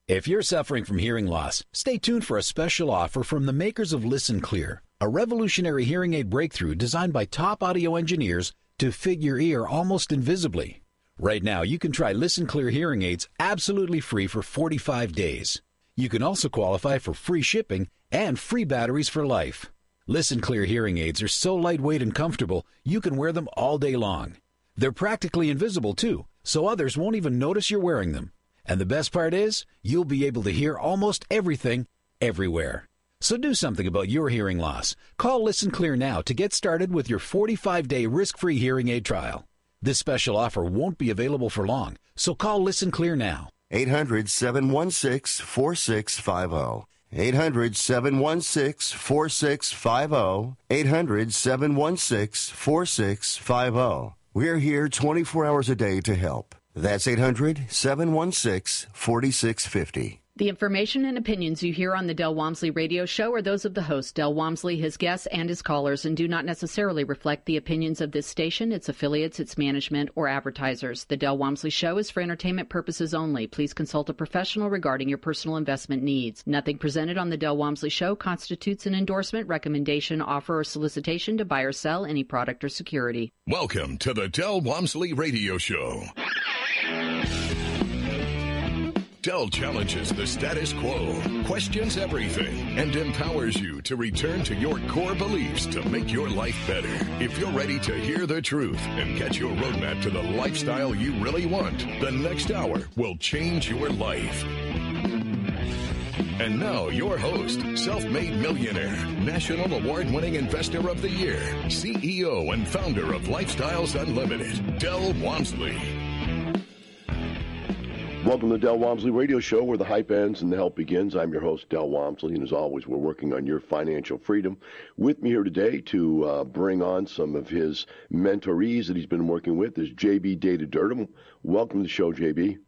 If you're suffering from hearing loss, stay tuned for a special offer from the makers of Listen Clear, a revolutionary hearing aid breakthrough designed by top audio engineers to fit your ear almost invisibly. Right now, you can try Listen Clear hearing aids absolutely free for 45 days. You can also qualify for free shipping and free batteries for life. Listen Clear hearing aids are so lightweight and comfortable, you can wear them all day long. They're practically invisible, too, so others won't even notice you're wearing them. And the best part is, you'll be able to hear almost everything, everywhere. So do something about your hearing loss. Call Listen Clear now to get started with your 45-day risk-free hearing aid trial. This special offer won't be available for long, so call Listen Clear now. 800-716-4650. 800-716-4650. 800-716-4650. We're here 24 hours a day to help. That's 800-716-4650. The information and opinions you hear on the Del Walmsley radio show are those of the host, Del Walmsley, his guests, and his callers, and do not necessarily reflect the opinions of this station, its affiliates, its management, or advertisers. The Del Walmsley show is for entertainment purposes only. Please consult a professional regarding your personal investment needs. Nothing presented on the Del Walmsley show constitutes an endorsement, recommendation, offer, or solicitation to buy or sell any product or security. Welcome to the Del Walmsley radio show. Del challenges the status quo, questions everything, and empowers you to return to your core beliefs to make your life better. If you're ready to hear the truth and get your roadmap to the lifestyle you really want, the next hour will change your life. And now, your host, self-made millionaire, national award-winning investor of the year, CEO and founder of Lifestyles Unlimited, Del Walmsley. Welcome to the Del Walmsley Radio Show, where the hype ends and the help begins. I'm your host, Del Walmsley, and as always, we're working on your financial freedom. With me here today to bring on some of his mentorees that he's been working with is JB Data Durham. Welcome to the show, JB.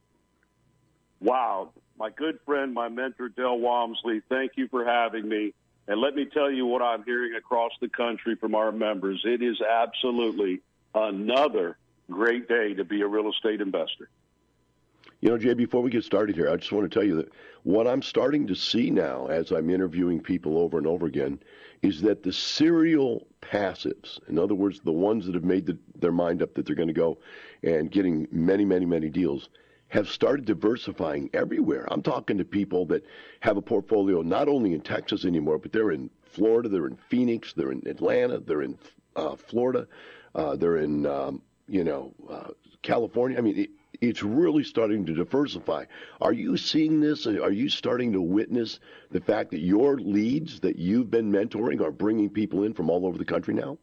Wow. My good friend, my mentor, Del Walmsley, thank you for having me. And let me tell you what I'm hearing across the country from our members. It is absolutely another great day to be a real estate investor. You know, Jay, before we get started here, I just want to tell you that what I'm starting to see now as I'm interviewing people over and over again is that the serial passives, in other words, the ones that have made their mind up that they're going to go and getting many, many, many deals, have started diversifying everywhere. I'm talking to people that have a portfolio not only in Texas anymore, but they're in Florida, they're in Phoenix, they're in Atlanta, they're in Florida, they're in, California. I mean, it's really starting to diversify. Are you seeing this? Are you starting to witness the fact that your leads that you've been mentoring are bringing people in from all over the country now?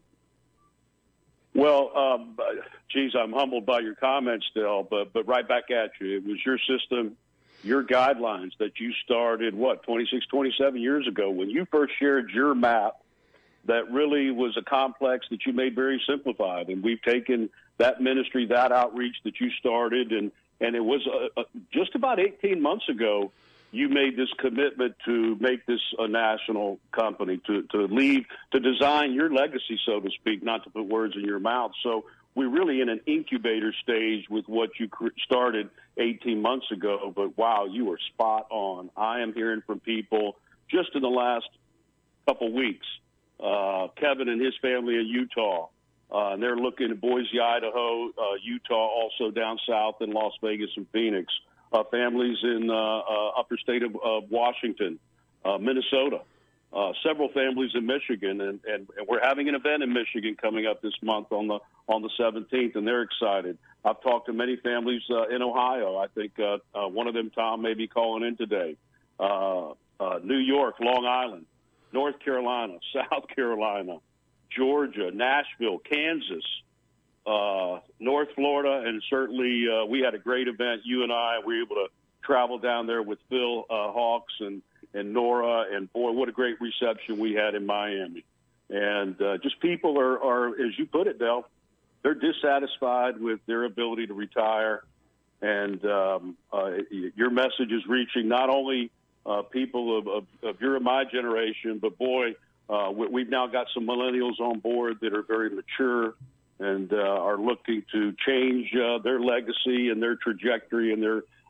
Well, geez, I'm humbled by your comments, Del, but right back at you. It was your system, your guidelines that you started, 26, 27 years ago when you first shared your map that really was a complex that you made very simplified. And we've taken that ministry, that outreach that you started, and it was just about 18 months ago you made this commitment to make this a national company, to design your legacy, so to speak, not to put words in your mouth. So we're really in an incubator stage with what you started 18 months ago. But, wow, you were spot on. I am hearing from people just in the last couple weeks, Kevin and his family in Utah, and they're looking at Boise, Idaho, Utah, also down south in Las Vegas and Phoenix. Families in upper state of Washington, Minnesota, several families in Michigan, and we're having an event in Michigan coming up this month on the 17th, and they're excited. I've talked to many families in Ohio. I think one of them, Tom, may be calling in today. New York, Long Island, North Carolina, South Carolina, Georgia, Nashville, Kansas, North Florida, and certainly we had a great event. You and I were able to travel down there with Phil Hawks and Nora, and boy, what a great reception we had in Miami. And just people are, as you put it, Del, they're dissatisfied with their ability to retire. And your message is reaching not only people of your and my generation, but boy, we've now got some millennials on board that are very mature and are looking to change their legacy and their trajectory and their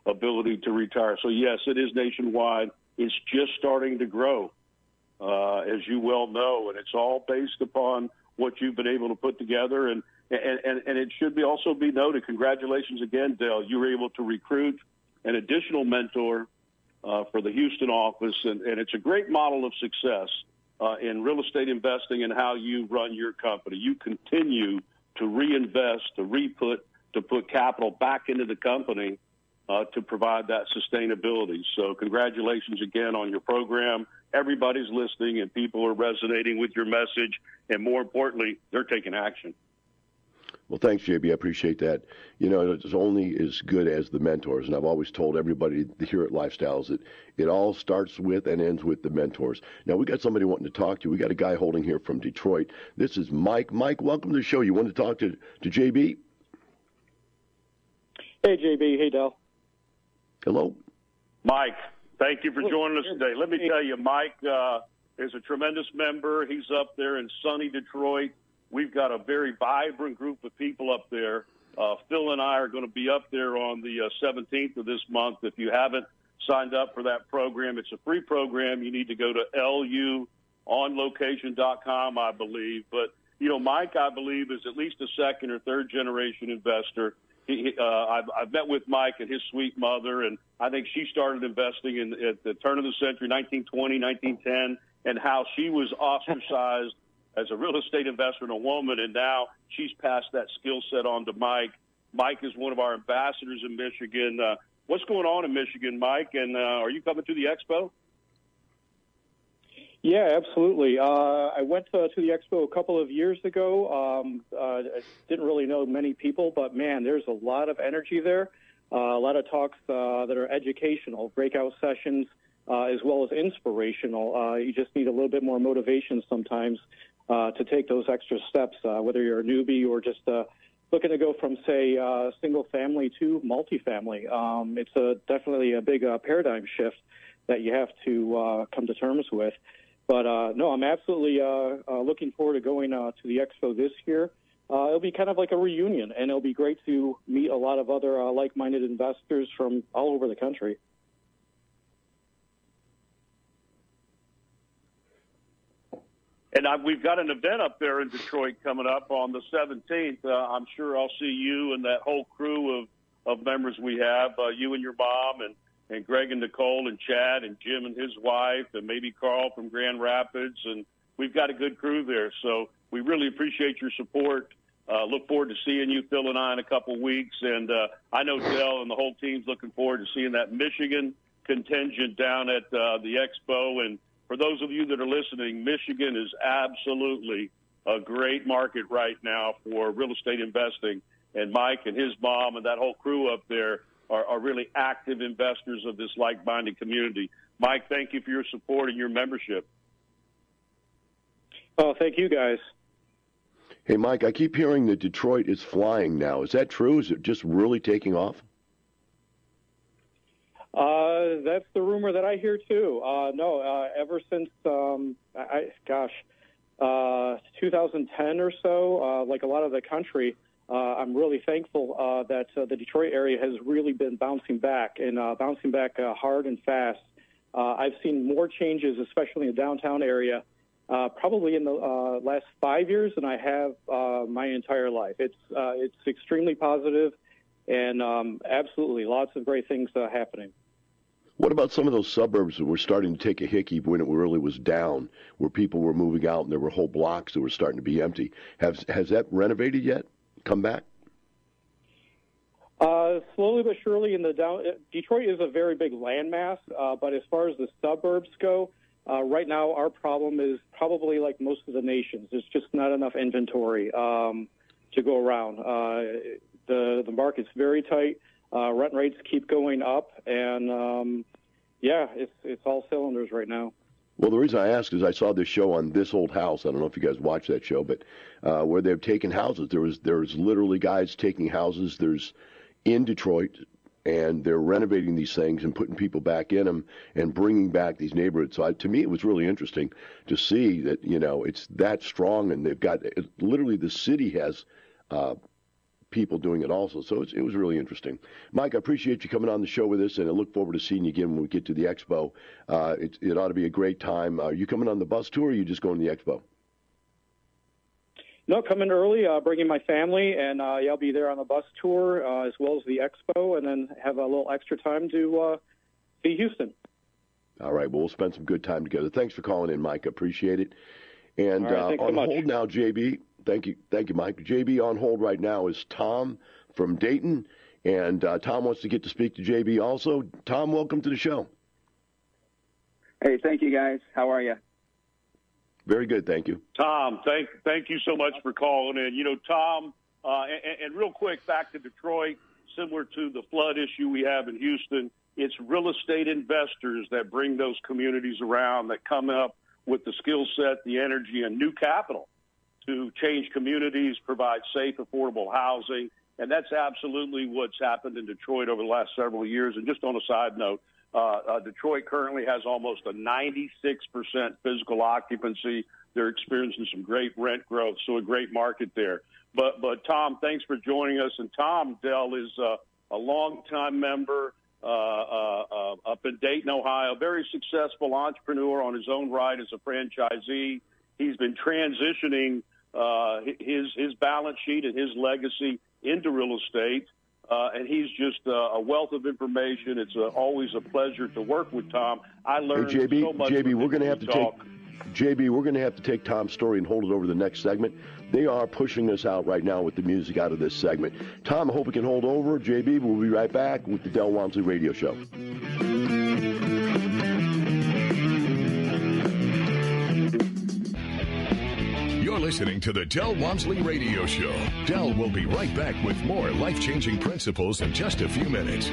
ability to retire. So, yes, it is nationwide. It's just starting to grow, as you well know, and it's all based upon what you've been able to put together. And it should also be noted, congratulations again, Dale. You were able to recruit an additional mentor for the Houston office, and it's a great model of success in real estate investing and how you run your company. You continue to reinvest, to put capital back into the company to provide that sustainability. So congratulations again on your program. Everybody's listening, and people are resonating with your message, and more importantly, they're taking action. Well, thanks, JB. I appreciate that. It's only as good as the mentors, and I've always told everybody here at Lifestyles that it all starts with and ends with the mentors. Now, we got somebody wanting to talk to you. We got a guy holding here from Detroit. This is Mike. Mike, welcome to the show. You want to talk to JB? Hey, JB. Hey, Del. Hello. Mike, thank you for joining us today. Let me tell you, Mike is a tremendous member. He's up there in sunny Detroit. We've got a very vibrant group of people up there. Phil and I are going to be up there on the 17th of this month. If you haven't signed up for that program, it's a free program. You need to go to luonlocation.com, I believe. But, Mike, I believe, is at least a second or third generation investor. I've met with Mike and his sweet mother, and I think she started investing at the turn of the century, 1920, 1910, and how she was ostracized as a real estate investor and a woman, and now she's passed that skill set on to Mike. Mike is one of our ambassadors in Michigan. What's going on in Michigan, Mike, and are you coming to the expo? Yeah, absolutely. I went to the expo a couple of years ago. I didn't really know many people, but, man, there's a lot of energy there, a lot of talks that are educational, breakout sessions, as well as inspirational. You just need a little bit more motivation sometimes to take those extra steps, whether you're a newbie or just looking to go from, say, single family to multifamily. It's definitely a big paradigm shift that you have to come to terms with. But, no, I'm absolutely looking forward to going to the expo this year. It'll be kind of like a reunion, and it'll be great to meet a lot of other like-minded investors from all over the country. And we've got an event up there in Detroit coming up on the 17th. I'm sure I'll see you and that whole crew of members we have, you and your mom and Greg and Nicole and Chad and Jim and his wife and maybe Carl from Grand Rapids. And we've got a good crew there. So we really appreciate your support. Look forward to seeing you, Phil and I, in a couple of weeks. And I know Dell and the whole team's looking forward to seeing that Michigan contingent down at the expo. And for those of you that are listening, Michigan is absolutely a great market right now for real estate investing. And Mike and his mom and that whole crew up there are really active investors of this like-minded community. Mike, thank you for your support and your membership. Oh, thank you, guys. Hey, Mike, I keep hearing that Detroit is flying now. Is that true? Is it just really taking off? That's the rumor that I hear, too. Ever since, 2010 or so, like a lot of the country, I'm really thankful that the Detroit area has really been bouncing back hard and fast. I've seen more changes, especially in the downtown area, probably in the last 5 years than I have my entire life. It's extremely positive and absolutely lots of great things happening. What about some of those suburbs that were starting to take a hickey when it really was down, where people were moving out and there were whole blocks that were starting to be empty? Has that renovated yet? Come back? Slowly but surely Detroit is a very big landmass, but as far as the suburbs go, right now our problem is probably like most of the nations. There's just not enough inventory to go around. The market's very tight. Rent rates keep going up, and it's all cylinders right now. Well, the reason I ask is I saw this show on This Old House. I don't know if you guys watched that show, but where they've taken houses. There's literally guys taking houses. There's in Detroit, and they're renovating these things and putting people back in them and bringing back these neighborhoods. So to me, it was really interesting to see that it's that strong, and they've got literally the city has people doing it also. So it was really interesting. Mike, I appreciate you coming on the show with us, and I look forward to seeing you again when we get to the expo. It ought to be a great time. Are you coming on the bus tour, or are you just going to the expo? No, coming early, bringing my family, and I'll be there on the bus tour as well as the expo, and then have a little extra time to see Houston. All right, well, we'll spend some good time together. Thanks for calling in, Mike. I appreciate it. And right, on hold now, JB. Thank you, Mike. JB on hold right now is Tom from Dayton, and Tom wants to get to speak to JB also. Tom, welcome to the show. Hey, thank you, guys. How are you? Very good, thank you. Tom, thank you so much for calling in. You know, Tom, and real quick, back to Detroit, similar to the flood issue we have in Houston, it's real estate investors that bring those communities around, that come up with the skill set, the energy, and new capital to change communities, provide safe, affordable housing. And that's absolutely what's happened in Detroit over the last several years. And just on a side note, Detroit currently has almost a 96% physical occupancy. They're experiencing some great rent growth, so a great market there. But Tom, thanks for joining us. And Tom, Del, is a longtime member up in Dayton, Ohio, very successful entrepreneur on his own right as a franchisee. He's been transitioning his balance sheet and his legacy into real estate. And he's just a wealth of information. It's always a pleasure to work with Tom. I learned so much. JB, we're going to have to take JB. We're going to have to take Tom's story and hold it over the next segment. They are pushing us out right now with the music out of this segment. Tom, I hope we can hold over. JB, we'll be right back with the Del Walmsley Radio Show. You're listening to the Del Walmsley Radio Show. Del will be right back with more life-changing principles in just a few minutes.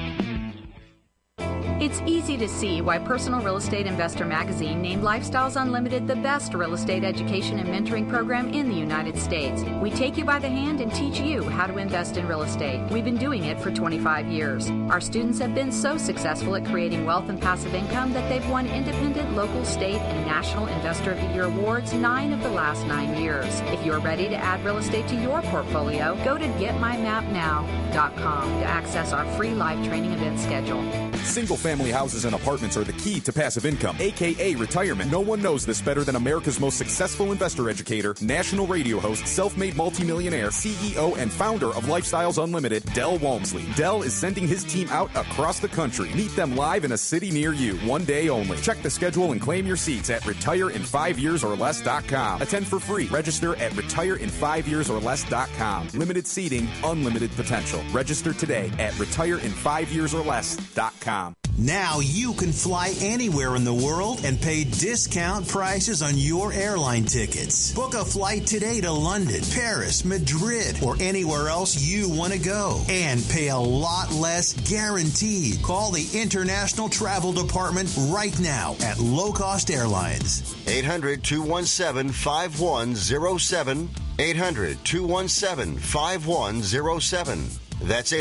It's easy to see why Personal Real Estate Investor Magazine named Lifestyles Unlimited the best real estate education and mentoring program in the United States. We take you by the hand and teach you how to invest in real estate. We've been doing it for 25 years. Our students have been so successful at creating wealth and passive income that they've won independent, local, state, and national Investor of the Year awards 9 of the last 9 years. If you're ready to add real estate to your portfolio, go to GetMyMapNow.com to access our free live training event schedule. Single-family houses and apartments are the key to passive income, a.k.a. retirement. No one knows this better than America's most successful investor educator, national radio host, self-made multimillionaire, CEO, and founder of Lifestyles Unlimited, Del Walmsley. Del is sending his team out across the country. Meet them live in a city near you, one day only. Check the schedule and claim your seats at retireinfiveyearsorless.com. Attend for free. Register at retireinfiveyearsorless.com. Limited seating, unlimited potential. Register today at retireinfiveyearsorless.com. Now you can fly anywhere in the world and pay discount prices on your airline tickets. Book a flight today to London, Paris, Madrid, or anywhere else you want to go. And pay a lot less guaranteed. Call the International Travel Department right now at Low Cost Airlines. 800-217-5107. 800-217-5107. That's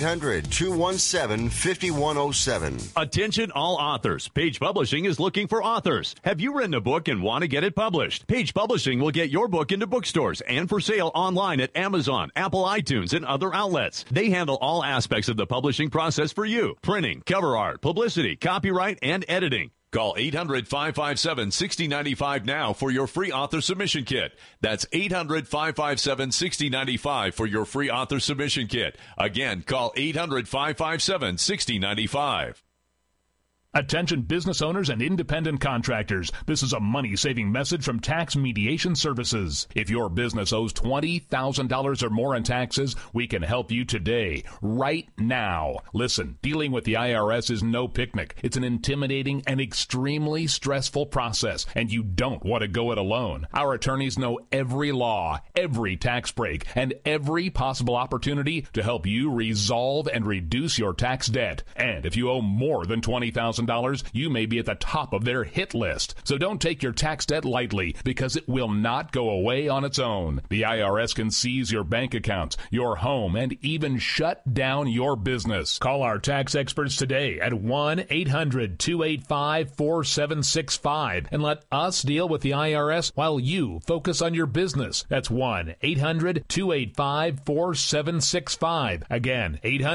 800-217-5107. Attention all authors. Page Publishing is looking for authors. Have you written a book and want to get it published? Page Publishing will get your book into bookstores and for sale online at Amazon, Apple iTunes, and other outlets. They handle all aspects of the publishing process for you. Printing, cover art, publicity, copyright, and editing. Call 800-557-6095 now for your free author submission kit. That's 800-557-6095 for your free author submission kit. Again, call 800-557-6095. Attention business owners and independent contractors. This is a money-saving message from Tax Mediation Services. If your business owes $20,000 or more in taxes, we can help you today, right now. Listen, dealing with the IRS is no picnic. It's an intimidating and extremely stressful process, and you don't want to go it alone. Our attorneys know every law, every tax break, and every possible opportunity to help you resolve and reduce your tax debt. And if you owe more than $20,000, $100,000, you may be at the top of their hit list. So don't take your tax debt lightly, because it will not go away on its own. The IRS can seize your bank accounts, your home, and even shut down your business. Call our tax experts today at 1-800-285-4765 and let us deal with the IRS while you focus on your business. That's 1-800-285-4765. Again,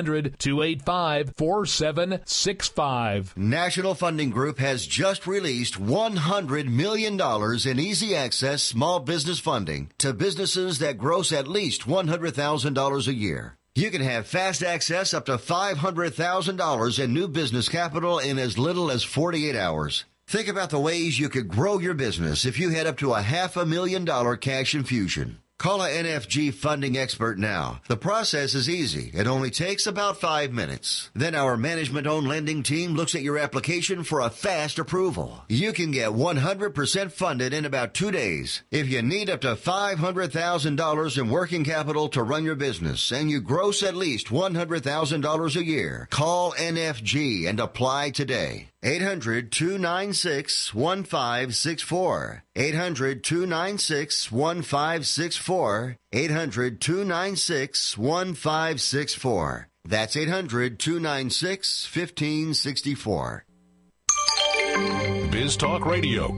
800-285-4765. National Funding Group has just released $100 million in easy access small business funding to businesses that gross at least $100,000 a year. You can have fast access up to $500,000 in new business capital in as little as 48 hours. Think about the ways you could grow your business if you had up to a $500,000 cash infusion. Call a NFG funding expert now. The process is easy. It only takes about 5 minutes. Then our management-owned lending team looks at your application for a fast approval. You can get 100% funded in about 2 days. If you need up to $500,000 in working capital to run your business and you gross at least $100,000 a year, call NFG and apply today. 800-296-1564. 800-296-1564. 800-296-1564. That's 800-296-1564. Biz Talk Radio.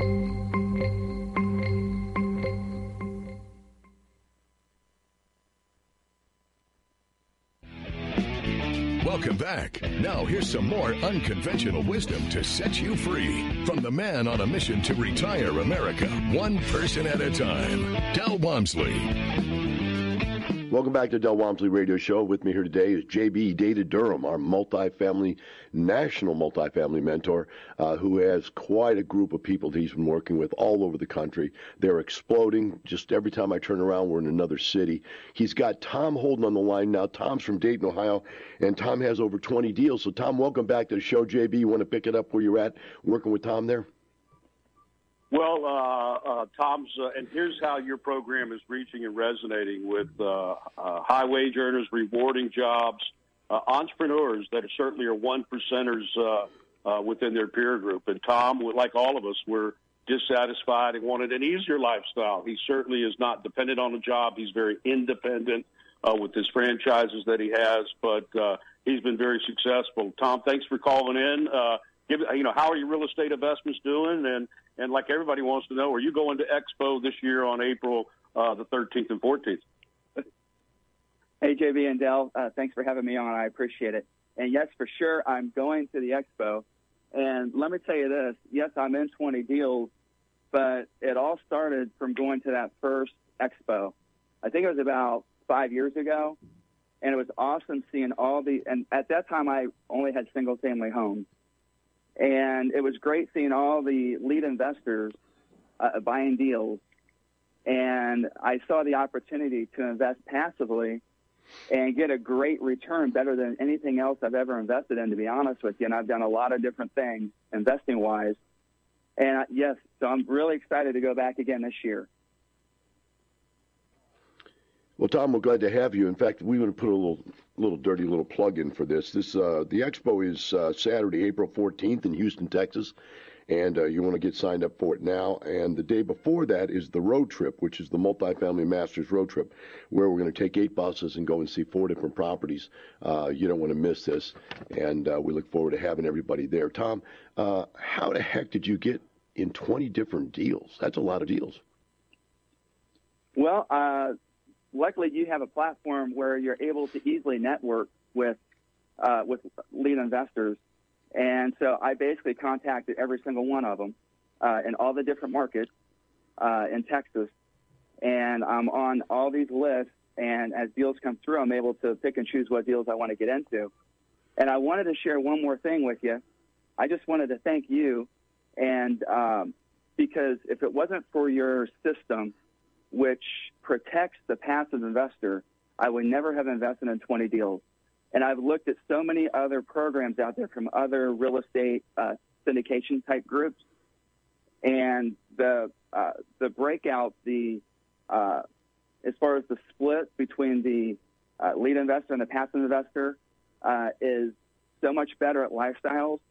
Welcome back. Now here's some more unconventional wisdom to set you free from the man on a mission to retire America, one person at a time, Del Walmsley. Welcome back to Del Walmsley Radio Show. With me here today is JB David Durham, our national multifamily mentor, who has quite a group of people that he's been working with all over the country. They're exploding. Just every time I turn around, we're in another city. He's got Tom Holden on the line now. Tom's from Dayton, Ohio, and Tom has over 20 deals. So, Tom, welcome back to the show. JB, you want to pick it up where you're at, working with Tom there? Well, Tom's, and here's how your program is reaching and resonating with high wage earners, rewarding jobs, entrepreneurs that certainly are one percenters within their peer group. And Tom, like all of us, we're dissatisfied and wanted an easier lifestyle. He certainly is not dependent on a job. He's very independent with his franchises that he has, but he's been very successful. Tom, thanks for calling in. How are your real estate investments doing? And like everybody wants to know, are you going to Expo this year on April the 13th and 14th? Hey, JB and Del, thanks for having me on. I appreciate it. And yes, for sure, I'm going to the Expo. And let me tell you this. Yes, I'm in 20 deals, but it all started from going to that first Expo. I think it was about 5 years ago. And it was awesome seeing and at that time I only had single-family homes. And it was great seeing all the lead investors buying deals. And I saw the opportunity to invest passively and get a great return, better than anything else I've ever invested in, to be honest with you. And I've done a lot of different things investing-wise. And, yes, so I'm really excited to go back again this year. Well, Tom, we're glad to have you. In fact, we want to put a little dirty little plug in for this. The Expo is Saturday, April 14th in Houston, Texas, and you want to get signed up for it now. And the day before that is the road trip, which is the Multifamily Masters road trip, where we're going to take 8 buses and go and see 4 different properties. You don't want to miss this, and we look forward to having everybody there. Tom, how the heck did you get in 20 different deals? That's a lot of deals. Well, luckily, you have a platform where you're able to easily network with lead investors. And so I basically contacted every single one of them in all the different markets in Texas. And I'm on all these lists. And as deals come through, I'm able to pick and choose what deals I want to get into. And I wanted to share one more thing with you. I just wanted to thank you. And because if it wasn't for your system, which protects the passive investor, I would never have invested in 20 deals. And I've looked at so many other programs out there from other real estate syndication type groups, and the breakout, as far as the split between the lead investor and the passive investor is so much better at lifestyles.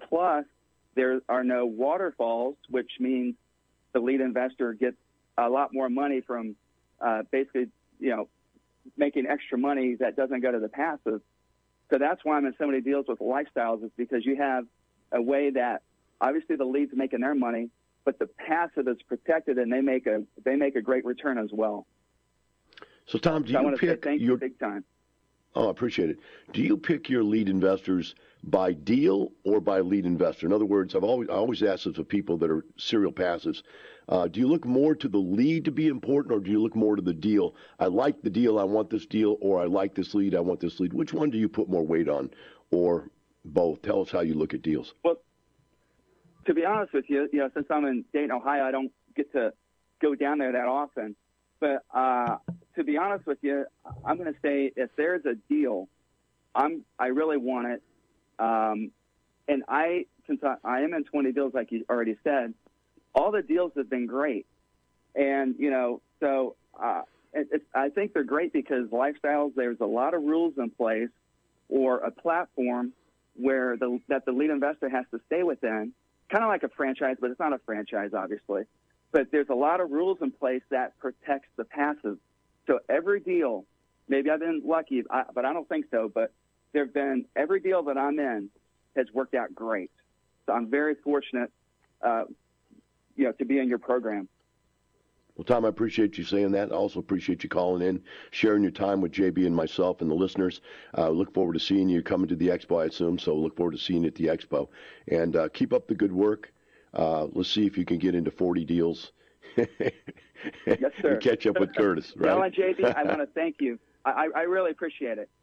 Plus, there are no waterfalls, which means the lead investor gets a lot more money from basically, making extra money that doesn't go to the passive. So that's why I'm in so many deals with lifestyles, is because you have a way that obviously the lead's making their money, but the passive is protected, and they make a great return as well. So Tom, do you pick thank you big time? Oh, I appreciate it. Do you pick your lead investors by deal or by lead investor? In other words, I always ask this of people that are serial passives. Do you look more to the lead to be important, or do you look more to the deal? I like the deal, I want this deal, or I like this lead, I want this lead. Which one do you put more weight on, or both? Tell us how you look at deals. Well, to be honest with you, since I'm in Dayton, Ohio, I don't get to go down there that often. But to be honest with you, I'm going to say if there's a deal, I really want it. And since I am in 20 deals, like you already said, all the deals have been great. And, so I think they're great because lifestyles, there's a lot of rules in place, or a platform where that the lead investor has to stay within, kind of like a franchise, but it's not a franchise, obviously. But there's a lot of rules in place that protects the passive. So every deal, maybe I've been lucky, but I don't think so, but every deal that I'm in has worked out great. So I'm very fortunate, to be in your program. Well, Tom, I appreciate you saying that. I also appreciate you calling in, sharing your time with JB and myself and the listeners. Look forward to seeing you coming to the Expo, I assume, so look forward to seeing you at the Expo. And keep up the good work. Let's see if you can get into 40 deals. Yes, sir. And catch up with Curtis, right? Well, and JB, I want to thank you. I really appreciate it.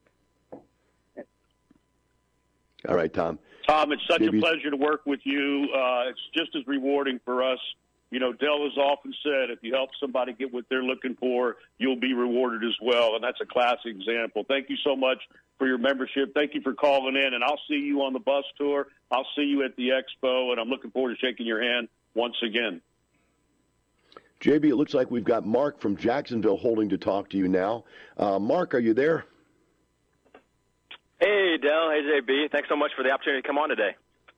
All right, Tom. Tom, it's such a pleasure to work with you. It's just as rewarding for us. Del has often said, if you help somebody get what they're looking for, you'll be rewarded as well, and that's a classic example. Thank you so much for your membership. Thank you for calling in, and I'll see you on the bus tour. I'll see you at the Expo, and I'm looking forward to shaking your hand once again. JB, it looks like we've got Mark from Jacksonville holding to talk to you now. Mark, are you there? Hey, Del. Hey, JB. Thanks so much for the opportunity to come on today.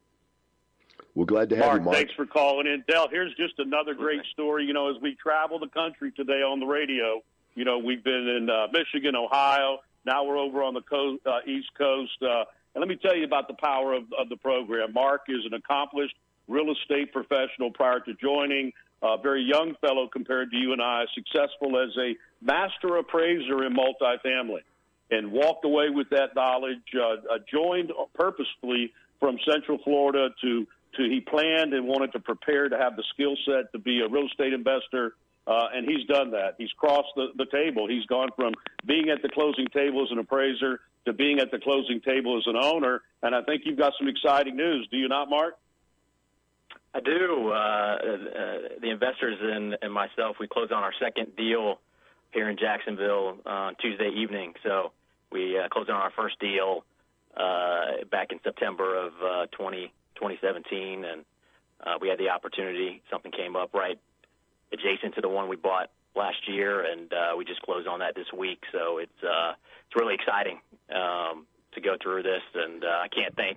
We're glad to have you, Mark. Thanks for calling in. Del, here's just another great story. As we travel the country today on the radio, we've been in Michigan, Ohio. Now we're over on the East Coast. And let me tell you about the power of the program. Mark is an accomplished real estate professional prior to joining, a very young fellow compared to you and I, successful as a master appraiser in multifamily, and walked away with that knowledge, joined purposefully from Central Florida to he planned and wanted to prepare to have the skill set to be a real estate investor, and he's done that. He's crossed the table. He's gone from being at the closing table as an appraiser to being at the closing table as an owner, and I think you've got some exciting news. Do you not, Mark? I do. The investors and myself, we closed on our second deal here in Jacksonville on Tuesday evening. So we closed on our first deal back in September of 2017, and we had the opportunity. Something came up right adjacent to the one we bought last year, and we just closed on that this week. So it's really exciting to go through this, and I can't thank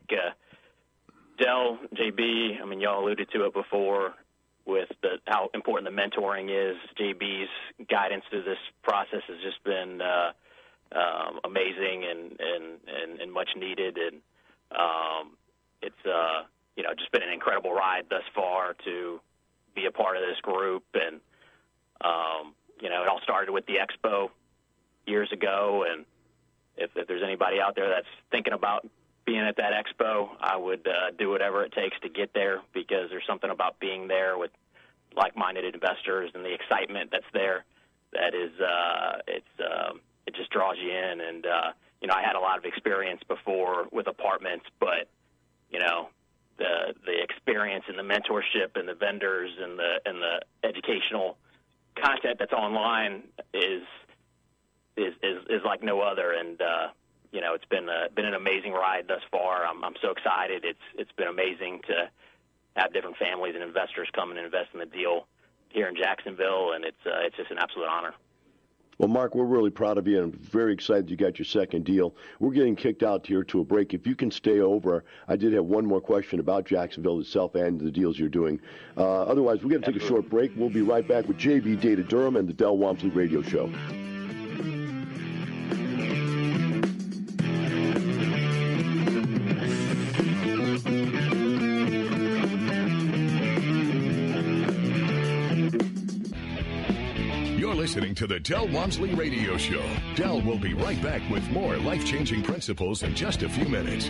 Del, JB. I mean, y'all alluded to it before with how important the mentoring is. JB's guidance through this process has just been amazing and much needed, and it's just been an incredible ride thus far to be a part of this group. And it all started with the Expo years ago, and if there's anybody out there that's thinking about being at that Expo, I would do whatever it takes to get there, because there's something about being there with like-minded investors and the excitement that's there that is it just draws you in. And I had a lot of experience before with apartments, but the experience and the mentorship and the vendors and the educational content that's online is like no other. And it's been an amazing ride thus far. I'm so excited. It's been amazing to have different families and investors come and invest in the deal here in Jacksonville, and it's just an absolute honor. Well, Mark, we're really proud of you, and very excited you got your second deal. We're getting kicked out here to a break. If you can stay over, I did have one more question about Jacksonville itself and the deals you're doing. Otherwise, we're going to take a short break. We'll be right back with JB Data Durham and the Del Walmsley Radio Show. Listening to the Del Walmsley Radio Show. Del will be right back with more life-changing principles in just a few minutes.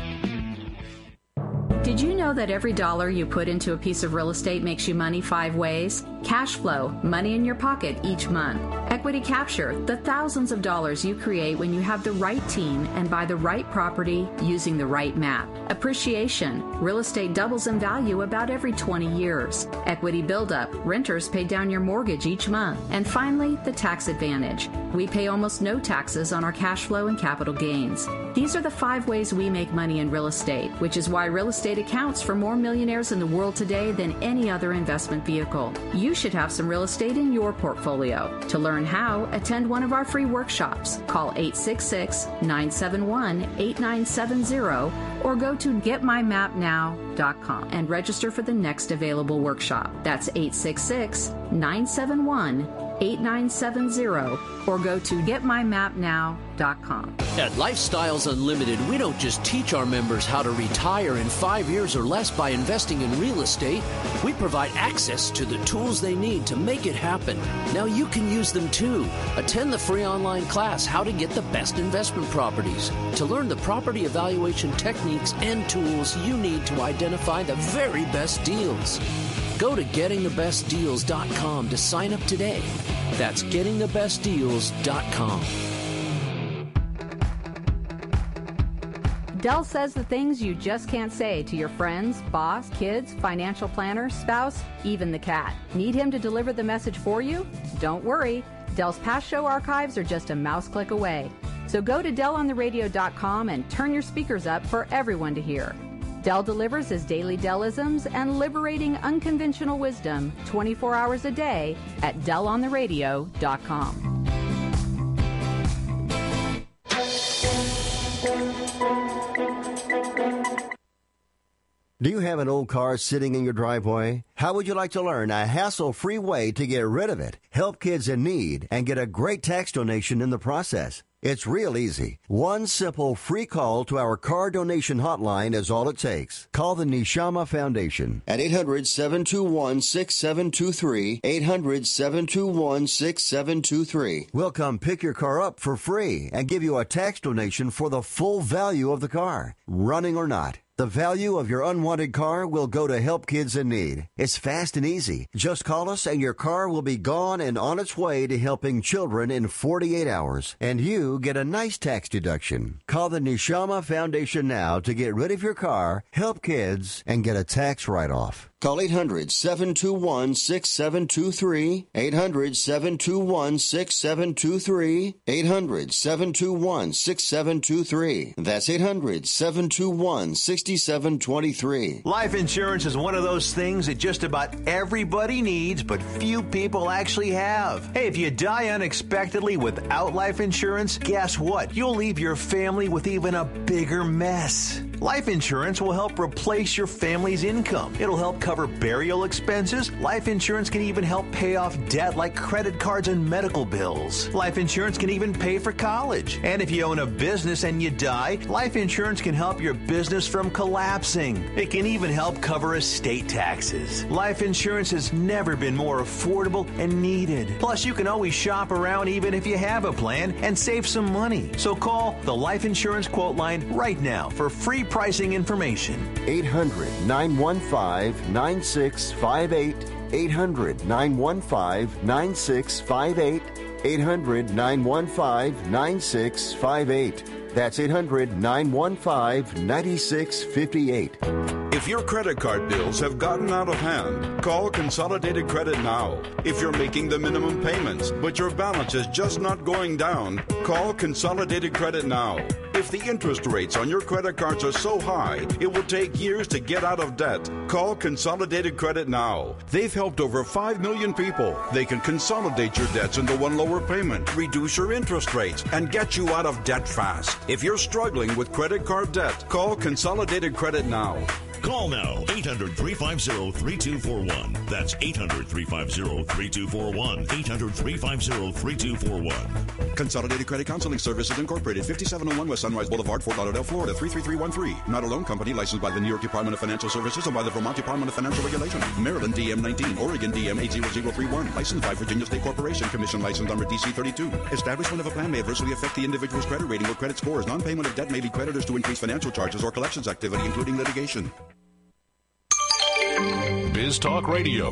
Did you know that every dollar you put into a piece of real estate makes you money 5 ways? Cash flow, money in your pocket each month. Equity capture, the thousands of dollars you create when you have the right team and buy the right property using the right map. Appreciation, real estate doubles in value about every 20 years. Equity buildup, renters pay down your mortgage each month. And finally, the tax advantage. We pay almost no taxes on our cash flow and capital gains. These are the 5 ways we make money in real estate, which is why real estate accounts for more millionaires in the world today than any other investment vehicle. You should have some real estate in your portfolio. To learn how, attend one of our free workshops. Call 866-971-8970 or go to getmymapnow.com and register for the next available workshop. That's 866-971-8970 or go to getmymapnow.com. At Lifestyles Unlimited, we don't just teach our members how to retire in 5 years or less by investing in real estate. We provide access to the tools they need to make it happen. Now you can use them too. Attend the free online class, How to Get the Best Investment Properties, to learn the property evaluation techniques and tools you need to identify the very best deals. Go to gettingthebestdeals.com to sign up today. That's gettingthebestdeals.com. Del says the things you just can't say to your friends, boss, kids, financial planner, spouse, even the cat. Need him to deliver the message for you? Don't worry. Del's past show archives are just a mouse click away. So go to DelOnTheRadio.com and turn your speakers up for everyone to hear. Del delivers his daily Delisms and liberating unconventional wisdom 24 hours a day at DelOnTheRadio.com. Do you have an old car sitting in your driveway? How would you like to learn a hassle-free way to get rid of it, help kids in need, and get a great tax donation in the process? It's real easy. One simple free call to our car donation hotline is all it takes. Call the Neshama Foundation at 800-721-6723, 800-721-6723. We'll come pick your car up for free and give you a tax donation for the full value of the car, running or not. The value of your unwanted car will go to help kids in need. It's fast and easy. Just call us and your car will be gone and on its way to helping children in 48 hours. And you get a nice tax deduction. Call the Neshama Foundation now to get rid of your car, help kids, and get a tax write-off. Call 800-721-6723, 800-721-6723, 800-721-6723. That's 800-721-6723. Life insurance is one of those things that just about everybody needs, but few people actually have. Hey, if you die unexpectedly without life insurance, guess what? You'll leave your family with even a bigger mess. Life insurance will help replace your family's income. It'll help cover burial expenses. Life insurance can even help pay off debt like credit cards and medical bills. Life insurance can even pay for college. And if you own a business and you die, life insurance can help your business from collapsing. It can even help cover estate taxes. Life insurance has never been more affordable and needed. Plus, you can always shop around even if you have a plan and save some money. So call the Life Insurance Quote Line right now for free pricing information. 800-915-9658. 800-915-9658. 800-915-9658. That's 800-915-9658. If your credit card bills have gotten out of hand, call Consolidated Credit now. If you're making the minimum payments, but your balance is just not going down, call Consolidated Credit now. If the interest rates on your credit cards are so high, it will take years to get out of debt. Call Consolidated Credit now. They've helped over 5 million people. They can consolidate your debts into one lower payment, reduce your interest rates, and get you out of debt fast. If you're struggling with credit card debt, call Consolidated Credit now. Call now, 800-350-3241. That's 800-350-3241. 800-350-3241. Consolidated Credit Counseling Services Incorporated, 5701 West Sunrise Boulevard, Fort Lauderdale, Florida, 33313. Not a loan company licensed by the New York Department of Financial Services and by the Vermont Department of Financial Regulation. Maryland DM 19, Oregon DM 80031. Licensed by Virginia State Corporation. Commission license number DC 32. Establishment of a plan may adversely affect the individual's credit rating or credit scores. Non-payment of debt may lead creditors to increase financial charges or collections activity, including litigation. Biz Talk Radio.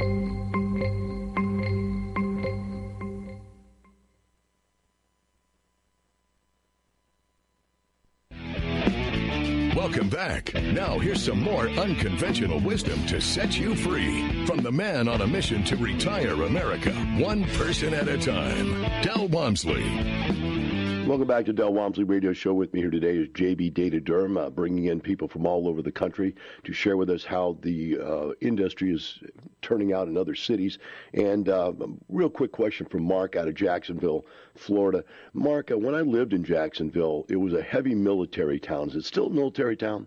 Welcome back. Now here's some more unconventional wisdom to set you free from the man on a mission to retire America, one person at a time, Del Walmsley. Welcome back to Del Walmsley Radio Show. With me here today is JB Data Durham, bringing in people from all over the country to share with us how the industry is turning out in other cities. And a real quick question from Mark out of Jacksonville, Florida. Mark, when I lived in Jacksonville, it was a heavy military town. Is it still a military town?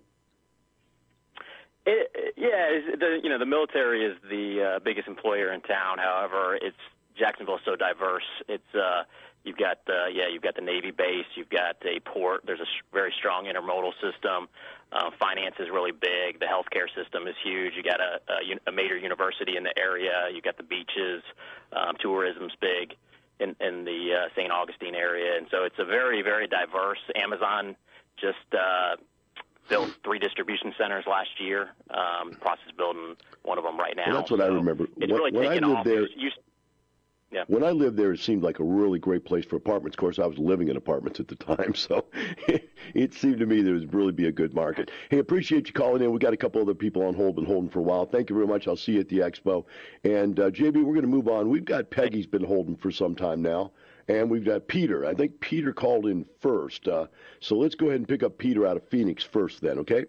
The military is the biggest employer in town. However, Jacksonville is so diverse. You've got the Navy base, you've got a port, there's a very strong intermodal system, finance is really big, the healthcare system is huge, you got a major university in the area, you got the beaches, tourism's big in the St. Augustine area, and so it's a very, very diverse. Amazon just built 3 distribution centers last year, process building one of them right now. Well, that's what I remember. It's really taken off. Yeah. When I lived there, it seemed like a really great place for apartments. Of course, I was living in apartments at the time, so it seemed to me there would really be a good market. Hey, appreciate you calling in. We got a couple other people on hold, been holding for a while. Thank you very much. I'll see you at the expo. And, JB, we're going to move on. We've got Peggy's been holding for some time now, and we've got Peter. I think Peter called in first. So let's go ahead and pick up Peter out of Phoenix first then, okay?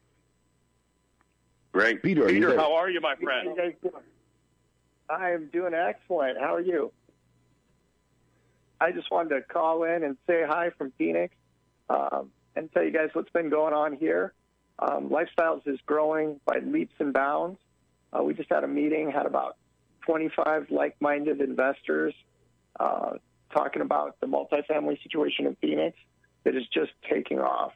Great. Peter, how are you, my friend? How you guys doing? I am doing excellent. How are you? I just wanted to call in and say hi from Phoenix and tell you guys what's been going on here. Lifestyles is growing by leaps and bounds. We just had a meeting, had about 25 like-minded investors talking about the multifamily situation in Phoenix that is just taking off.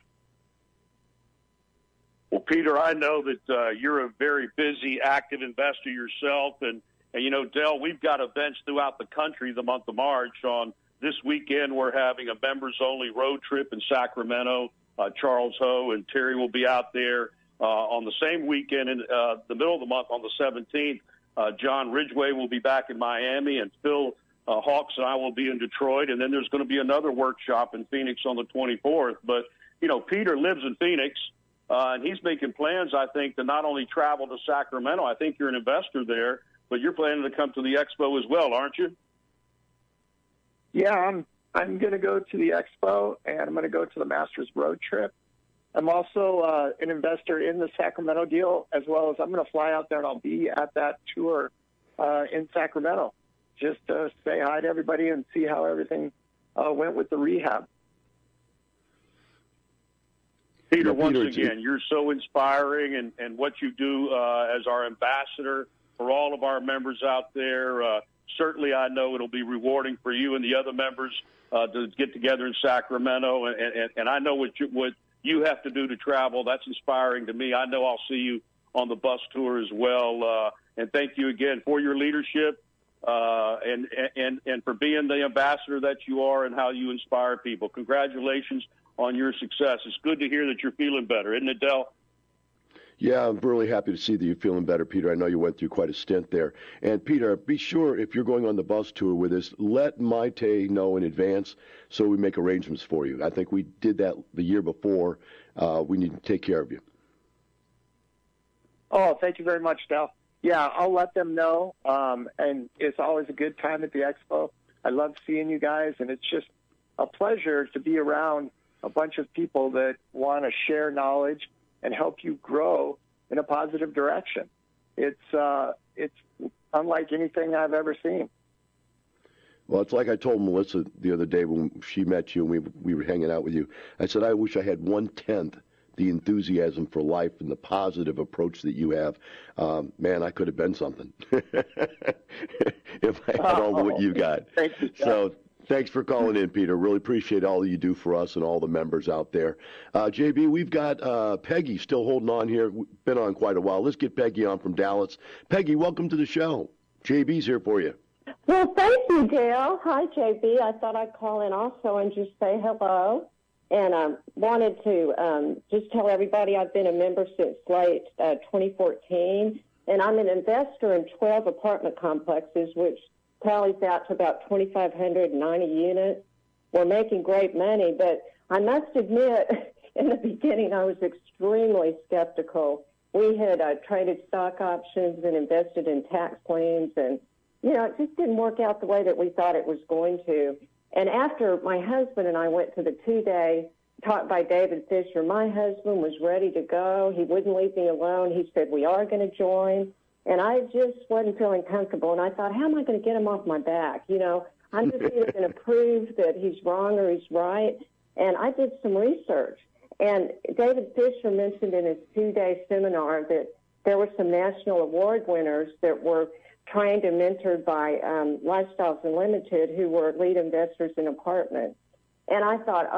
Well, Peter, I know that you're a very busy, active investor yourself, and you know, Del, we've got events throughout the country the month of March. On this weekend, we're having a members-only road trip in Sacramento. Charles Ho and Terry will be out there. On the same weekend, in the middle of the month, on the 17th, John Ridgway will be back in Miami, and Phil Hawks and I will be in Detroit. And then there's going to be another workshop in Phoenix on the 24th. But, you know, Peter lives in Phoenix, and he's making plans, I think, to not only travel to Sacramento. I think you're an investor there, but you're planning to come to the expo as well, aren't you? Yeah, I'm going to go to the expo, and I'm going to go to the Masters road trip. I'm also an investor in the Sacramento deal, as well as I'm going to fly out there, and I'll be at that tour in Sacramento just to say hi to everybody and see how everything went with the rehab. Peter, once again, you're so inspiring, and what you do as our ambassador for all of our members out there. Certainly, I know it'll be rewarding for you and the other members to get together in Sacramento. And I know what you have to do to travel. That's inspiring to me. I know I'll see you on the bus tour as well. And thank you again for your leadership and for being the ambassador that you are and how you inspire people. Congratulations on your success. It's good to hear that you're feeling better, isn't it, Del? Yeah, I'm really happy to see that you're feeling better, Peter. I know you went through quite a stint there. And, Peter, be sure if you're going on the bus tour with us, let Maite know in advance so we make arrangements for you. I think we did that the year before. We need to take care of you. Oh, thank you very much, Del. Yeah, I'll let them know. And it's always a good time at the expo. I love seeing you guys, and it's just a pleasure to be around a bunch of people that want to share knowledge and help you grow in a positive direction. It's unlike anything I've ever seen. Well, it's like I told Melissa the other day when she met you and we were hanging out with you. I said, I wish I had 1/10 the enthusiasm for life and the positive approach that you have. Man, I could have been something if I had all what you got. Thank you, so thanks for calling in, Peter. Really appreciate all that you do for us and all the members out there. JB, we've got Peggy still holding on here. We've been on quite a while. Let's get Peggy on from Dallas. Peggy, welcome to the show. JB's here for you. Well, thank you, Dale. Hi, JB. I thought I'd call in also and just say hello. And wanted to just tell everybody I've been a member since late 2014, and I'm an investor in 12 apartment complexes, which tallies out to about 2,590 units. We're making great money, but I must admit, in the beginning, I was extremely skeptical. We had traded stock options and invested in tax liens, and, it just didn't work out the way that we thought it was going to. And after my husband and I went to the 2-day talk by David Fisher, my husband was ready to go. He wouldn't leave me alone. He said, we are going to join. And I just wasn't feeling comfortable. And I thought, how am I going to get him off my back? I'm just either going to prove that he's wrong or he's right. And I did some research. And David Fisher mentioned in his 2-day seminar that there were some national award winners that were trained and mentored by Lifestyles Unlimited, who were lead investors in apartments. And I thought,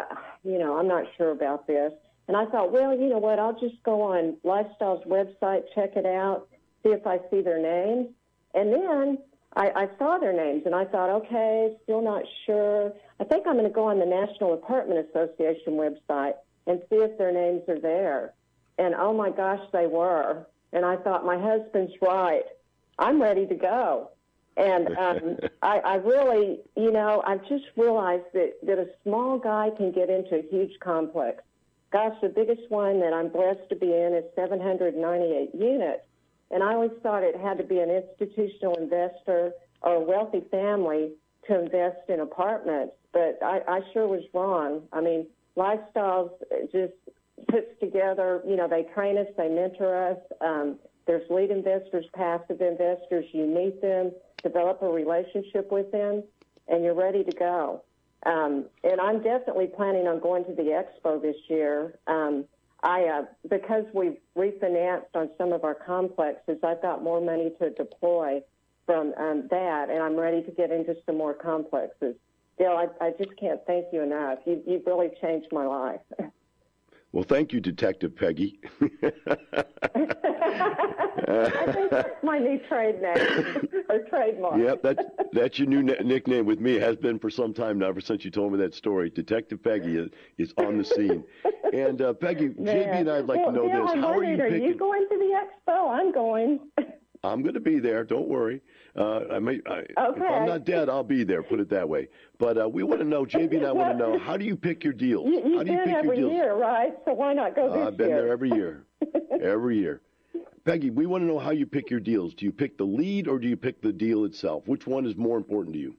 I'm not sure about this. And I thought, well, you know what, I'll just go on Lifestyle's website, check it out, see if I see their names. And then I saw their names, and I thought, okay, still not sure. I think I'm going to go on the National Apartment Association website and see if their names are there. And, oh, my gosh, they were. And I thought, my husband's right. I'm ready to go. And I really, I've just realized that a small guy can get into a huge complex. Gosh, the biggest one that I'm blessed to be in is 798 units. And I always thought it had to be an institutional investor or a wealthy family to invest in apartments. But I sure was wrong. I mean, Lifestyles just puts together, they train us, they mentor us. There's lead investors, passive investors. You meet them, develop a relationship with them, and you're ready to go. And I'm definitely planning on going to the expo this year. Because we've refinanced on some of our complexes, I've got more money to deploy from that, and I'm ready to get into some more complexes. Dale, I just can't thank you enough. You've really changed my life. Well, thank you, Detective Peggy. I think that's my new trade name or trademark. Yep, that's your new nickname with me. It has been for some time now, ever since you told me that story. Detective Peggy is on the scene. And Peggy, JB and I'd like to know this. How are you picking? Are you going to the expo? I'm going. I'm going to be there. Don't worry. Okay. If I'm not dead, I'll be there. Put it that way. But we want to know, JB and I want to know, how do you pick your deals? You've how do you been pick every your deals? year, right? So why not go this year? I've been there every year. Every year. Peggy, we want to know how you pick your deals. Do you pick the lead or do you pick the deal itself? Which one is more important to you?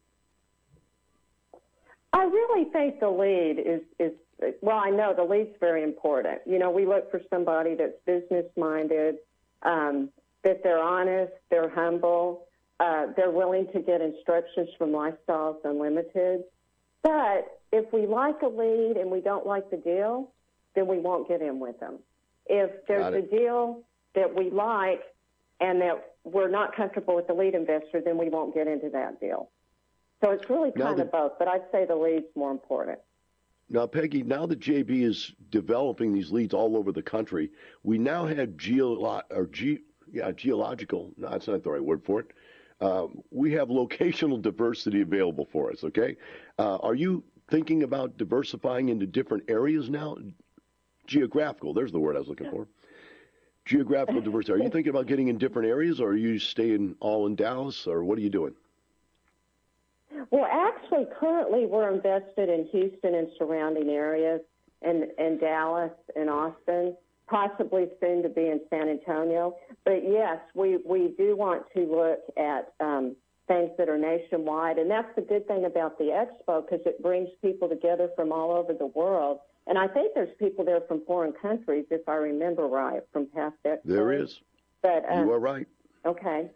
I really think the lead is well, I know the lead's very important. We look for somebody that's business-minded, that they're honest, they're humble, they're willing to get instructions from Lifestyles Unlimited. But if we like a lead and we don't like the deal, then we won't get in with them. If there's a deal that we like and that we're not comfortable with the lead investor, then we won't get into that deal. So it's really kind of both, but I'd say the lead's more important. Now, Peggy, now that JB is developing these leads all over the country, we now have geological, no, that's not the right word for it. We have locational diversity available for us, okay? Are you thinking about diversifying into different areas now? Geographical, there's the word I was looking for. Geographical diversity. Are you thinking about getting in different areas, or are you staying all in Dallas, or what are you doing? Well, actually, currently we're invested in Houston and surrounding areas, and Dallas and Austin, possibly soon to be in San Antonio. But, yes, we do want to look at things that are nationwide. And that's the good thing about the expo, because it brings people together from all over the world. And I think there's people there from foreign countries, if I remember right, from past expos. There is. But, you are right. Okay.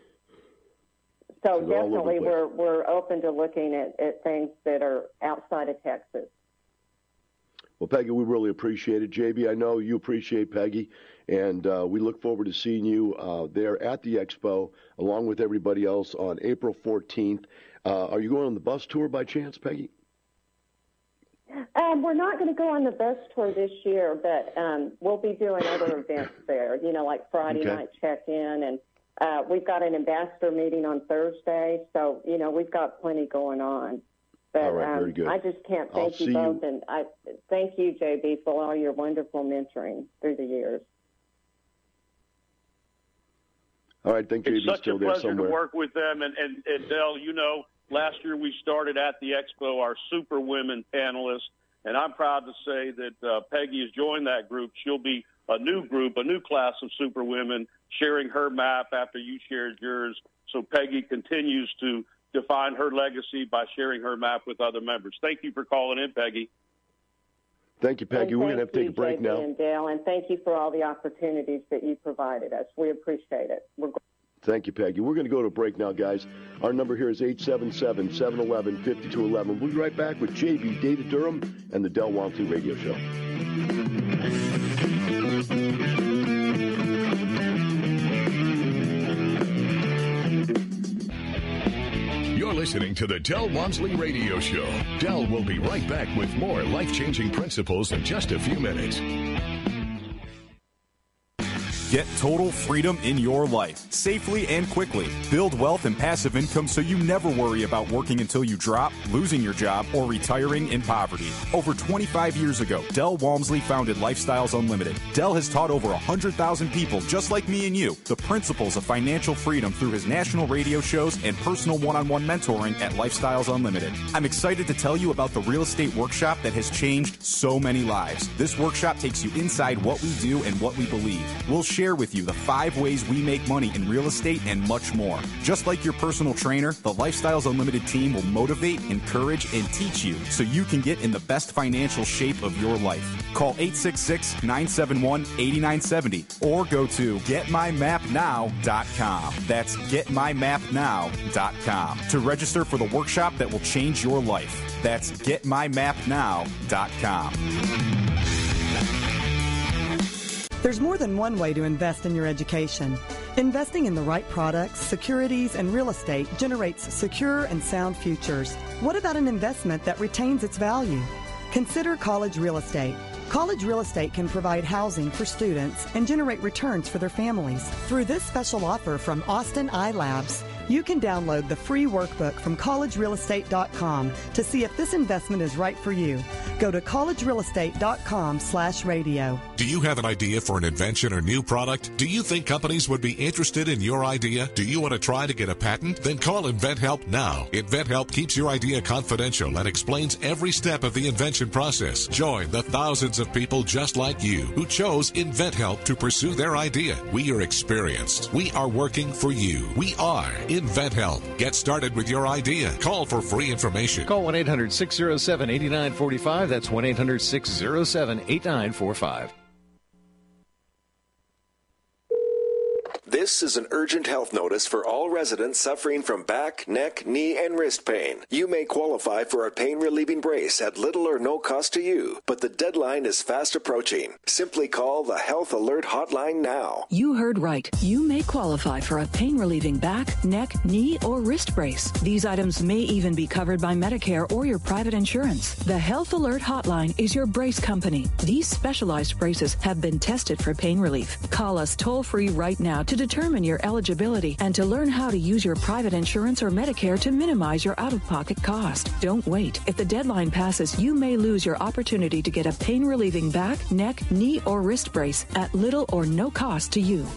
So definitely we're open to looking at things that are outside of Texas. Well, Peggy, we really appreciate it. JB, I know you appreciate Peggy, and we look forward to seeing you there at the expo along with everybody else on April 14th. Are you going on the bus tour by chance, Peggy? We're not going to go on the bus tour this year, but we'll be doing other events there, like Friday night check-in, and we've got an ambassador meeting on Thursday, so, we've got plenty going on. But all right, very good. I just can't thank you both, and I thank you, JB, for all your wonderful mentoring through the years. All right, thank you. It's such a pleasure to work with them, and Del, last year we started at the expo our Super Women panelists, and I'm proud to say that Peggy has joined that group. She'll be a new group, a new class of Super Women, sharing her map after you shared yours. So Peggy continues to define her legacy by sharing her map with other members. Thank you for calling in, Peggy. Thank you, Peggy. We're going to have to take a break JB now. And Dale, and thank you for all the opportunities that you provided us. We appreciate it. Thank you, Peggy. We're going to go to a break now, guys. Our number here is 877-711-5211. We'll be right back with JB, David Durham, and the Del Walmsley Radio Show. You're listening to the Del Walmsley Radio Show. Del will be right back with more life-changing principles in just a few minutes. Get total freedom in your life, safely and quickly. Build wealth and passive income so you never worry about working until you drop, losing your job, or retiring in poverty. Over 25 years ago, Del Walmsley founded Lifestyles Unlimited. Del has taught over 100,000 people, just like me and you, the principles of financial freedom through his national radio shows and personal one-on-one mentoring at Lifestyles Unlimited. I'm excited to tell you about the real estate workshop that has changed so many lives. This workshop takes you inside what we do and what we believe. We'll share with you the 5 ways we make money in real estate and much more. Just like your personal trainer, the Lifestyles Unlimited team will motivate, encourage, and teach you so you can get in the best financial shape of your life. Call 866-971-8970 or go to getmymapnow.com. That's getmymapnow.com to register for the workshop that will change your life. That's getmymapnow.com. There's more than one way to invest in your education. Investing in the right products, securities, and real estate generates secure and sound futures. What about an investment that retains its value? Consider College Real Estate. College Real Estate can provide housing for students and generate returns for their families. Through this special offer from Austin iLabs, you can download the free workbook from collegerealestate.com to see if this investment is right for you. Go to collegerealestate.com/radio. Do you have an idea for an invention or new product? Do you think companies would be interested in your idea? Do you want to try to get a patent? Then call InventHelp now. InventHelp keeps your idea confidential and explains every step of the invention process. Join the thousands of people just like you who chose InventHelp to pursue their idea. We are experienced. We are working for you. We are InventHelp. Get started with your idea. Call for free information. Call 1-800-607-8945. That's 1-800-607-8945. This is an urgent health notice for all residents suffering from back, neck, knee, and wrist pain. You may qualify for a pain-relieving brace at little or no cost to you, but the deadline is fast approaching. Simply call the Health Alert Hotline now. You heard right. You may qualify for a pain-relieving back, neck, knee, or wrist brace. These items may even be covered by Medicare or your private insurance. The Health Alert Hotline is your brace company. These specialized braces have been tested for pain relief. Call us toll-free right now to determine your eligibility and to learn how to use your private insurance or Medicare to minimize your out-of-pocket cost. Don't wait. If the deadline passes, you may lose your opportunity to get a pain-relieving back, neck, knee, or wrist brace at little or no cost to you.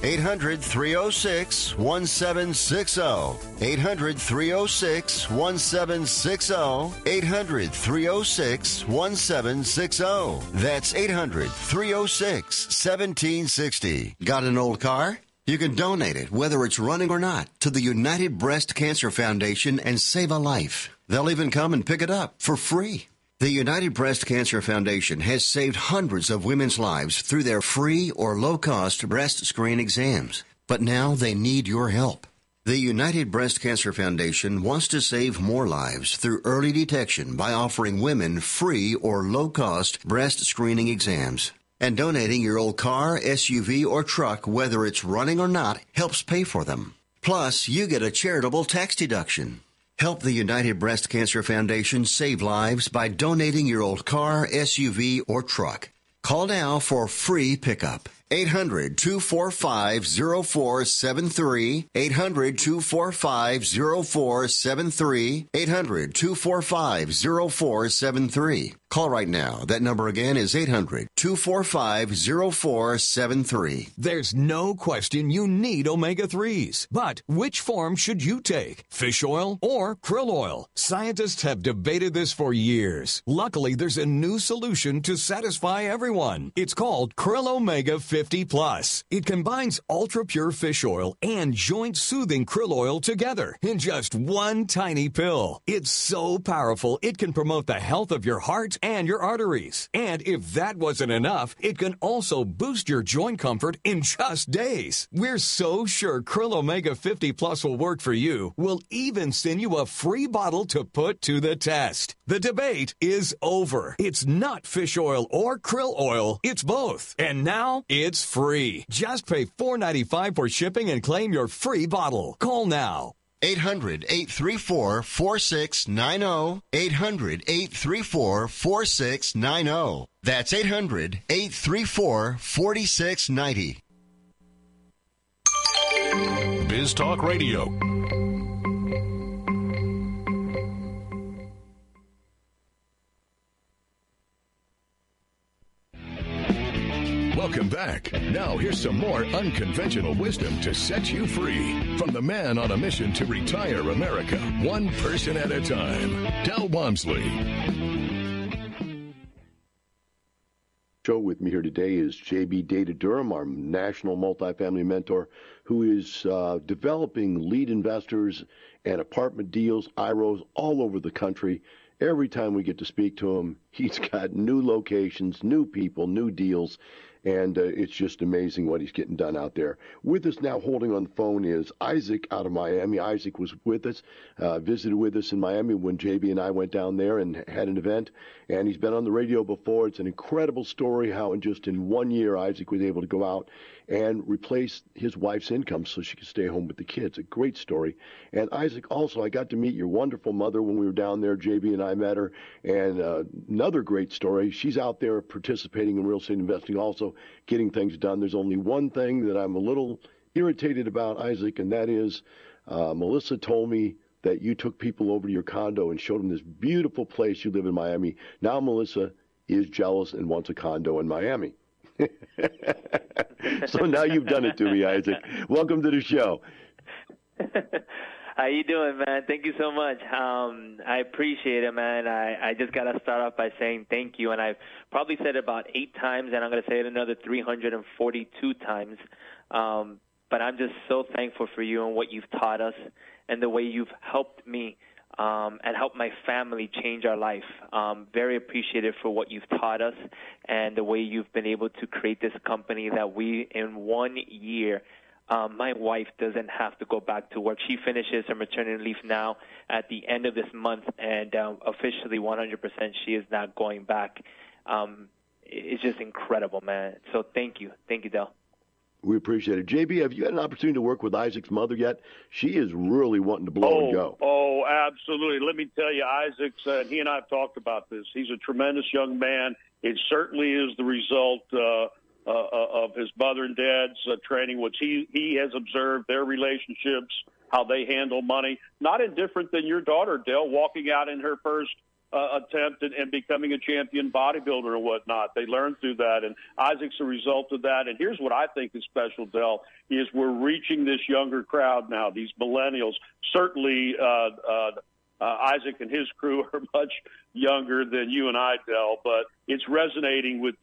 800-306-1760. 800-306-1760. 800-306-1760. That's 800-306-1760. Got an old car? You can donate it, whether it's running or not, to the United Breast Cancer Foundation and save a life. They'll even come and pick it up for free. The United Breast Cancer Foundation has saved hundreds of women's lives through their free or low-cost breast screen exams. But now they need your help. The United Breast Cancer Foundation wants to save more lives through early detection by offering women free or low-cost breast screening exams. And donating your old car, SUV, or truck, whether it's running or not, helps pay for them. Plus, you get a charitable tax deduction. Help the United Breast Cancer Foundation save lives by donating your old car, SUV, or truck. Call now for free pickup. 800-245-0473. 800-245-0473. 800-245-0473. Call right now. That number again is 800-245-0473. There's no question you need omega-3s. But which form should you take? Fish oil or krill oil? Scientists have debated this for years. Luckily, there's a new solution to satisfy everyone. It's called Krill Omega 50 Plus. It combines ultra-pure fish oil and joint-soothing krill oil together in just one tiny pill. It's so powerful, it can promote the health of your heart and your arteries. And if that wasn't enough, it can also boost your joint comfort in just days. We're so sure Krill Omega 50 Plus will work for you. We'll even send you a free bottle to put to the test. The debate is over. It's not fish oil or krill oil. It's both. And now it's free. Just pay $4.95 for shipping and claim your free bottle. Call now. 800-834-4690. 800-834-4690. That's 800-834-4690. Biz Talk Radio. Welcome back. Now here's some more unconventional wisdom to set you free from the man on a mission to retire America, one person at a time, Del Walmsley. Show with me here today is JB Data Durham, our national multifamily mentor, who is developing lead investors and apartment deals, IROs, all over the country. Every time we get to speak to him, he's got new locations, new people, new deals. And it's just amazing what he's getting done out there. With us now, holding on the phone, is Isaac out of Miami. Isaac was with us, visited with us in Miami when JB and I went down there and had an event. And he's been on the radio before. It's an incredible story how in 1 year Isaac was able to go out and replace his wife's income so she could stay home with the kids. A great story. And Isaac, also, I got to meet your wonderful mother when we were down there. JB and I met her. And another great story. She's out there participating in real estate investing, also getting things done. There's only one thing that I'm a little irritated about, Isaac, and that is Melissa told me that you took people over to your condo and showed them this beautiful place you live in Miami. Now Melissa is jealous and wants a condo in Miami. So now you've done it to me, Isaac. Welcome to the show. How you doing, man? Thank you so much. I appreciate it, man. I just got to start off by saying thank you, and I've probably said it about 8 times, and I'm going to say it another 342 times. But I'm just so thankful for you and what you've taught us and the way you've helped me and helped my family change our life. Very appreciative for what you've taught us and the way you've been able to create this company that we, in 1 year, my wife doesn't have to go back to work. She finishes her maternity leave now at the end of this month, and officially 100% she is not going back. It's just incredible, man. So thank you. Thank you, Del. We appreciate it. JB, have you had an opportunity to work with Isaac's mother yet? She is really wanting to blow and go. Oh, absolutely. Let me tell you, Isaac's, he and I have talked about this. He's a tremendous young man. It certainly is the result of his mother and dad's training, which he has observed their relationships, how they handle money. Not indifferent than your daughter, Dale, walking out in her first attempt and becoming a champion bodybuilder or whatnot. They learn through that, and Isaac's a result of that. And here's what I think is special, Del, is we're reaching this younger crowd now, these millennials. Certainly Isaac and his crew are much younger than you and I, Del, but it's resonating with this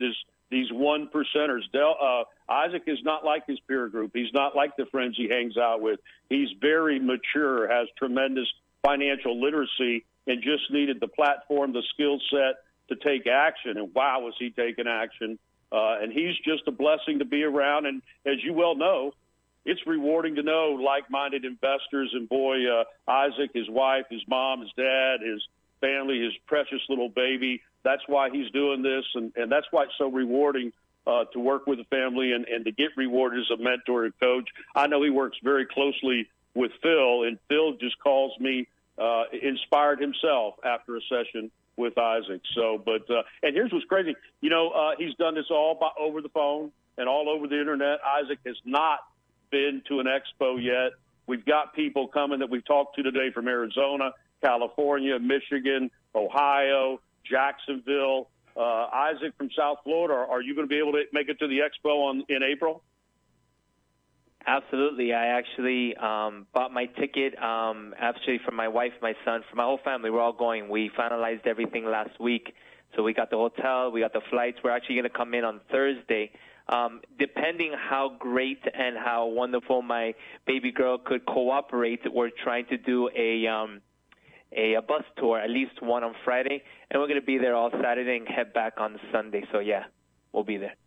these 1%ers. Isaac is not like his peer group. He's not like the friends he hangs out with. He's very mature, has tremendous financial literacy, and just needed the platform, the skill set to take action. And wow, was he taking action. And he's just a blessing to be around. And as you well know, it's rewarding to know like-minded investors. And boy, Isaac, his wife, his mom, his dad, his family, his precious little baby, that's why he's doing this. And that's why it's so rewarding to work with the family and to get rewarded as a mentor and coach. I know he works very closely with Phil, and Phil just calls me inspired himself after a session with Isaac. So, and here's what's crazy. He's done this all over the phone and all over the internet. Isaac has not been to an expo yet. We've got people coming that we've talked to today from Arizona, California, Michigan, Ohio, Jacksonville. Isaac from South Florida, are you going to be able to make it to the expo in April? Absolutely. I actually bought my ticket actually for my wife, my son, for my whole family. We're all going. We finalized everything last week. So we got the hotel, we got the flights. We're actually going to come in on Thursday. Depending how great and how wonderful my baby girl could cooperate, we're trying to do a bus tour, at least one on Friday, and we're going to be there all Saturday and head back on Sunday. So, yeah, we'll be there.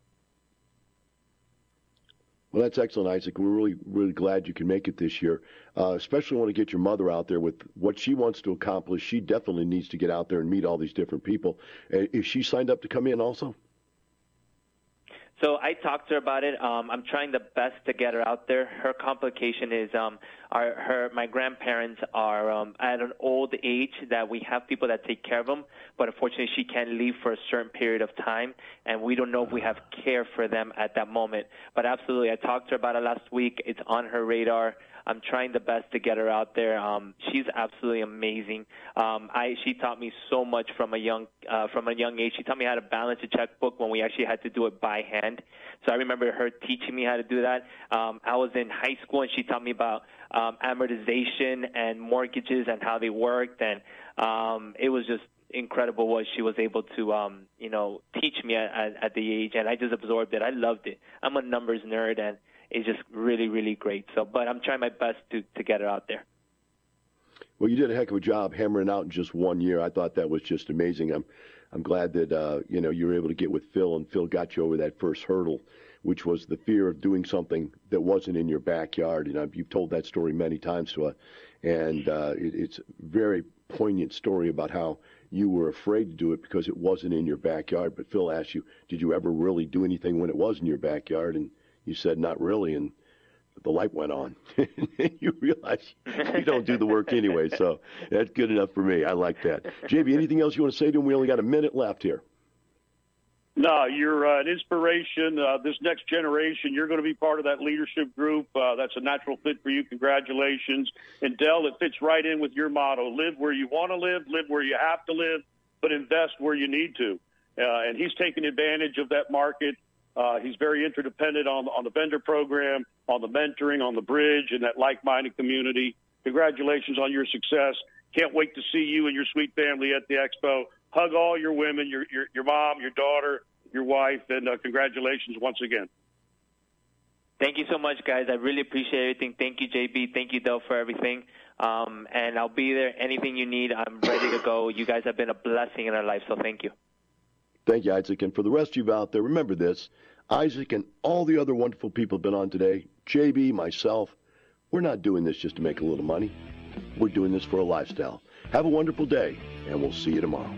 Well, that's excellent, Isaac. We're really, really glad you can make it this year. Especially want to get your mother out there with what she wants to accomplish. She definitely needs to get out there and meet all these different people. Is she signed up to come in also? So I talked to her about it. I'm trying the best to get her out there. Her complication is my grandparents are at an old age that we have people that take care of them, but unfortunately she can't leave for a certain period of time, and we don't know if we have care for them at that moment. But absolutely, I talked to her about it last week. It's on her radar. I'm trying the best to get her out there. She's absolutely amazing. She taught me so much from a young age. She taught me how to balance a checkbook when we actually had to do it by hand. So I remember her teaching me how to do that. I was in high school, and she taught me about amortization and mortgages and how they worked. And it was just incredible what she was able to, teach me at the age. And I just absorbed it. I loved it. I'm a numbers nerd, and it's just really, really great. So, but I'm trying my best to get it out there. Well, you did a heck of a job hammering out in just 1 year. I thought that was just amazing. I'm glad that you were able to get with Phil, and Phil got you over that first hurdle, which was the fear of doing something that wasn't in your backyard. You've told that story many times to us, and it's a very poignant story about how you were afraid to do it because it wasn't in your backyard. But Phil asked you, did you ever really do anything when it was in your backyard? And you said, not really, and the light went on. You realize you don't do the work anyway, so that's good enough for me. I like that. JB, anything else you want to say to him? We only got a minute left here. No, you're an inspiration. This next generation, you're going to be part of that leadership group. That's a natural fit for you. Congratulations. And, Del, it fits right in with your motto. Live where you want to live where you have to live, but invest where you need to. And he's taking advantage of that market. He's very interdependent on the vendor program, on the mentoring, on the bridge, and that like-minded community. Congratulations on your success. Can't wait to see you and your sweet family at the expo. Hug all your women, your mom, your daughter, your wife, and congratulations once again. Thank you so much, guys. I really appreciate everything. Thank you, JB. Thank you, Del, for everything. And I'll be there. Anything you need, I'm ready to go. You guys have been a blessing in our life, so thank you. Thank you, Isaac. And for the rest of you out there, remember this. Isaac and all the other wonderful people have been on today, JB, myself, we're not doing this just to make a little money. We're doing this for a lifestyle. Have a wonderful day, and we'll see you tomorrow.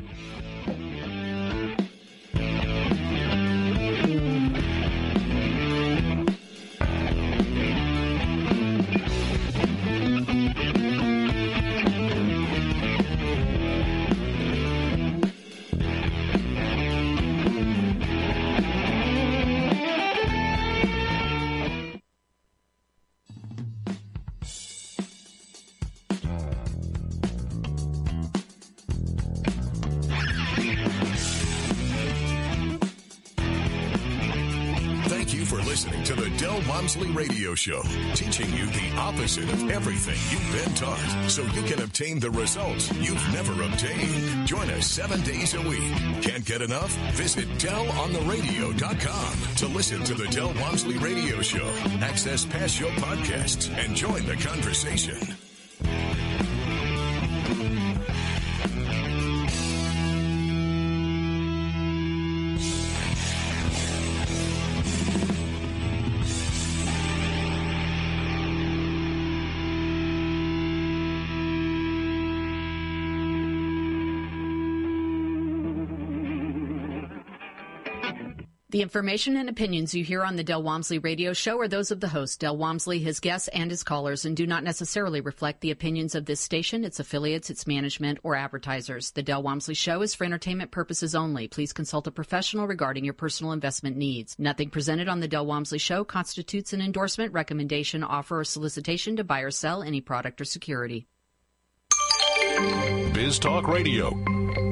listening to the Del Walmsley Radio Show, teaching you the opposite of everything you've been taught so you can obtain the results you've never obtained. Join us 7 days a week. Can't get enough? Visit DelOnTheRadio.com to listen to the Del Walmsley Radio Show, access past show podcasts, and join the conversation. The information and opinions you hear on the Del Walmsley Radio Show are those of the host, Del Walmsley, his guests, and his callers, and do not necessarily reflect the opinions of this station, its affiliates, its management, or advertisers. The Del Walmsley Show is for entertainment purposes only. Please consult a professional regarding your personal investment needs. Nothing presented on the Del Walmsley Show constitutes an endorsement, recommendation, offer, or solicitation to buy or sell any product or security. Biz Talk Radio.